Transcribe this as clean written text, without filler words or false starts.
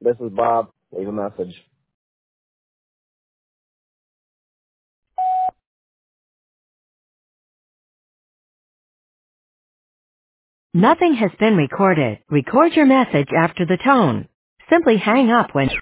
This is Bob. Leave a message. Nothing has been recorded. Record your message after the tone. Simply hang up when